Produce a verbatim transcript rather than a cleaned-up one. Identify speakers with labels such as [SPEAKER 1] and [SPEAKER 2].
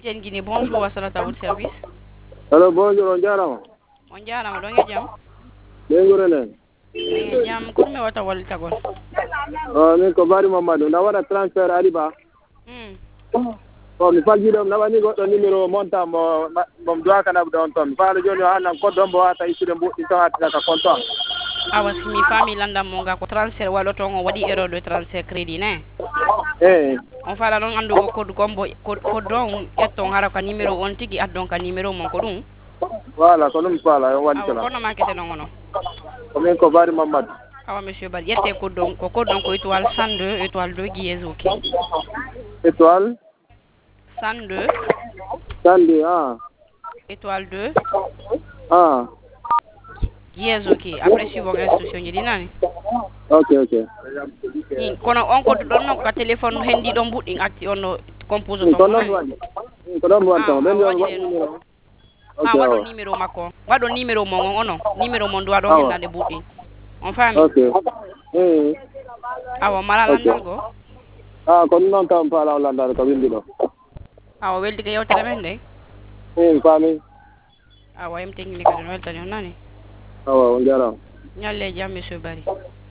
[SPEAKER 1] Etienne Guinée, bonjour, Wassalata à votre service.
[SPEAKER 2] Hello, bonjour, on jarama.
[SPEAKER 1] On jarama, ɗon e jam.
[SPEAKER 2] Ɓe nen.
[SPEAKER 1] Min e jam, kono mi wata wallitagol.
[SPEAKER 2] Oh, min ko Bari Mamadou, na waɗa transfert ari ba.
[SPEAKER 1] Mm.
[SPEAKER 2] Oh, mi faggi ɗum, nawani goɗɗo numéro monta mo mo doakana ɗon toon. Mi faala joni o annan koddo mbo wata issude mbuɗɗi taw hattata ka compte o.
[SPEAKER 1] Awa simi fami landam mo nga ko transfert waɗoto on waɗi erreur de transfert crédit ne.
[SPEAKER 2] Eh.
[SPEAKER 1] On fala ɗon andugo code gombo code on ƴetton hara ka numéro on tigi addon ka numéro mon ko ɗum.
[SPEAKER 2] Voilà, ko ɗum faala on waɗi
[SPEAKER 1] Awa
[SPEAKER 2] kala.
[SPEAKER 1] kono ma kete ɗon onon.
[SPEAKER 2] Ko min ko Bari Mamadou.
[SPEAKER 1] Awa monsieur Bari, ƴette code on ko code on ko étoile cent deux étoile deux guiese ok.
[SPEAKER 2] Étoile
[SPEAKER 1] cent deux
[SPEAKER 2] cent deux, ah.
[SPEAKER 1] étoile deux
[SPEAKER 2] Ah.
[SPEAKER 1] guiese ok. Après suivant instruction ji ɗinani.
[SPEAKER 2] Ok, ok.
[SPEAKER 1] Ni kono on ko ɗon non ka téléphone hendi ɗon buɗɗi acti on no compose to.
[SPEAKER 2] Ko ɗon waɗi. Ko ɗon waɗi taw ɓen ɗon waɗi numéro.
[SPEAKER 1] Ah, waɗo numéro makko. Waɗo numéro mon on onon. Numéro mon duwa ɗon hennande buɗɗi. On fami?
[SPEAKER 2] Ok. Eh.
[SPEAKER 1] Awa mala landal go.
[SPEAKER 2] Ah, ko non tan faala landal ko windi ɗo.
[SPEAKER 1] Awa weldi ko yewtere men de.
[SPEAKER 2] Eh, fami.
[SPEAKER 1] Awa yem technique ko weltani on nani.
[SPEAKER 2] Awa, on jarama.
[SPEAKER 1] Nyalle jam monsieur Bari.